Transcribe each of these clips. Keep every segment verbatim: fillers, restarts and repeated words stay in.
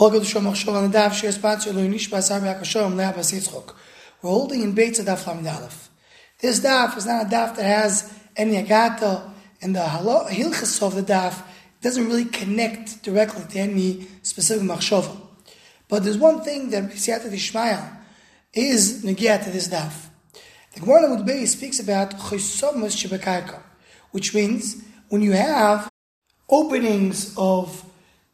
Welcome to Shom Machshava on the Daf. Share sponsor Lo Nishbas Harbi Hakashom Leah Bas Yitzchok. We're holding in Beitz Daf Lamed Aleph. This daf is not a daf that has any agata, and the hilchos of the daf doesn't really connect directly to any specific machshava. But there's one thing that B'siyata Dishmaya is negiah to this daf. The Gemara Amud Beis speaks about chosomus shebekarka, which means when you have openings of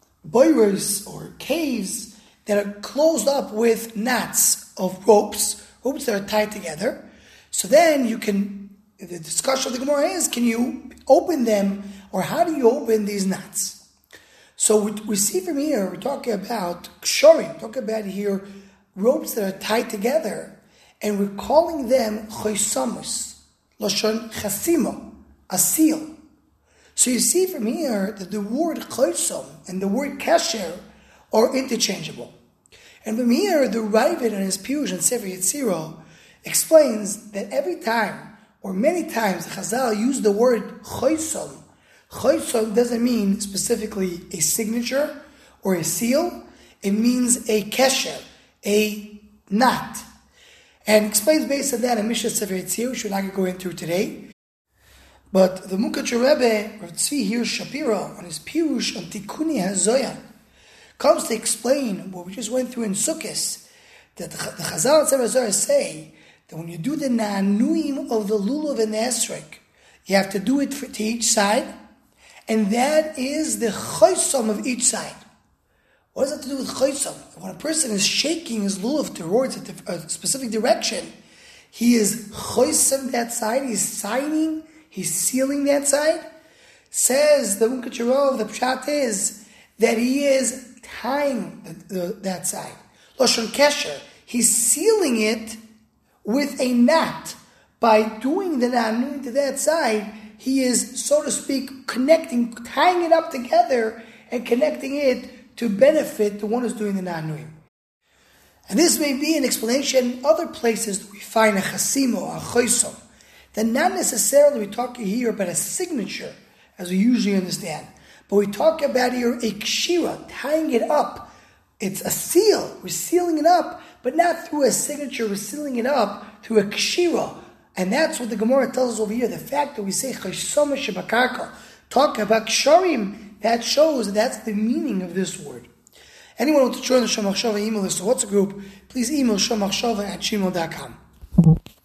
boiras or caves that are closed up with knots of ropes, ropes that are tied together. So then you can, the discussion of the Gemara is, can you open them, or how do you open these knots? So we, we see from here, we're talking about kshorim, we're talking about here ropes that are tied together, and we're calling them chosomus, lashon chasimo, a seal. So you see from here that the word chosom and the word kasher are interchangeable. And from here, the Ravid in his Pirush and Sefer Yetzirah explains that every time, or many times, the Chazal use the word chosom. Chosom doesn't mean specifically a signature or a seal. It means a kesher, a knot. And explains based on that in Mishnah Sefer Yetzirah, which we're not going to go into today. But the Mukatcher Rebbe, Rav Tzvi Hirsch Shapiro, on his Pirush on Tikuni HaZoyan, comes to explain what we just went through in Sukkot, that the, the Chazal and Sefer Zohar say that when you do the Na'anuim of the Lulav and the Esrog, you have to do it for, to each side, and that is the Chosom of each side. What does that have to do with Chosom? When a person is shaking his Lulav towards a, a specific direction, he is Chosom that side, he's signing, he's sealing that side. Says the Mukatcher, the Pshat is that he is tying the, the, that side. Lashon Kesher, he's sealing it with a knot. By doing the Na'anuim to that side, he is, so to speak, connecting, tying it up together and connecting it to benefit the one who's doing the Na'anuim. And this may be an explanation in other places that we find a chasimo, a chosom. Then not necessarily we're talking here about a signature, as we usually understand. But we talk about here a kshira, tying it up. It's a seal. We're sealing it up, but not through a signature. We're sealing it up through a kshira. And that's what the Gemara tells us over here. The fact that we say chosomus shebekarka, talk about kshorim, that shows that that's the meaning of this word. Anyone who wants to join the Shom Machshava email list, so what's a group? Please email shom machshava at gmail dot com.